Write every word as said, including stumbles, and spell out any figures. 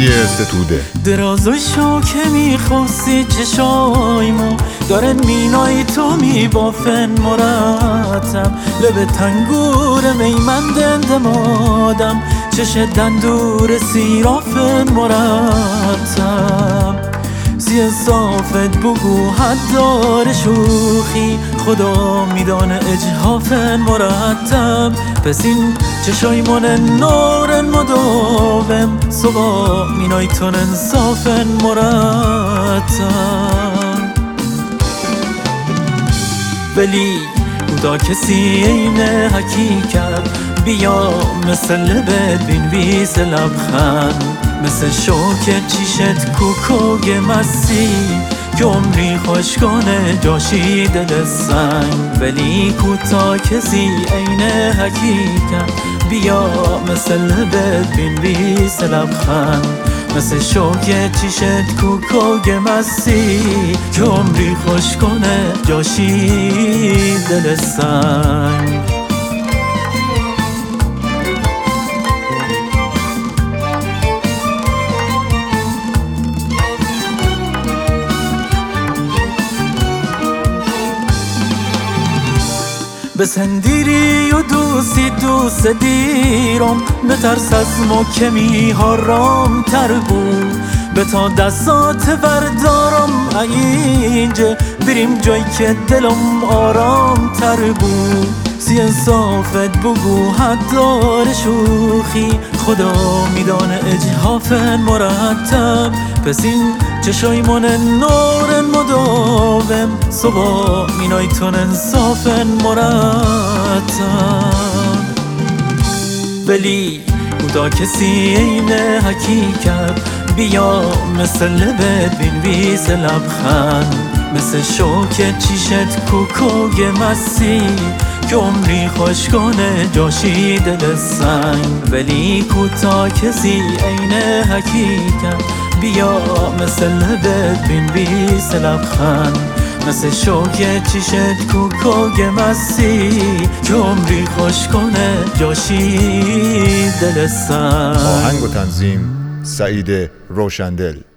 رادیو ستوده درازای شو که میخواستی چشایمو داره مینای تو میبافن مرتب لب تنگور میمندند مادم چش دندور سیرافن مرتب زی صافت بگو حد داره شوخی خدا میدانه اجحافن مرتب پس این چشایمون نورن مداوم صبح مینای تون انصافن مرتب ولی بودا کسی این حقیقت بیا مثل لبت بین ویز لبخند مثل شوک چیشت کوکوگ مسی که عمری خوشگانه جاشی دل سنگ ولی کوتا کسی عین حقیقت بیا مثل لبت بین ویز لبخند مثل شوک چیشت کوکوگ مسی که عمری خوشگانه جاشی دل سنگ بسندیری و دوستی دوست دیرم به ترس از مکمی ها رام تر بود به تا دستات بردارم اینجا بریم جایی که دلم آرام تر بود سی انصافت بگو حد داره شوخی خدا میدانه اجحافن مرتب پس این چشایمون نورن مداوم صبح مینای تون انصافن مرتب ولی بودا کسی این حقیقت بیا مثل لبت بین ویز لبخند مثل شوک چیشت کوکوگ مسی که عمری خوشگانه جاشی دل سنگ ولی کوتا کسی عین حقیقت بیا مثل لبت بین ویز لبخند مثل شوک چیشت کوکوگ مسی که عمری خوشگانه جاشی دل سنگ آهنگ و تنظیم سعید روشندل.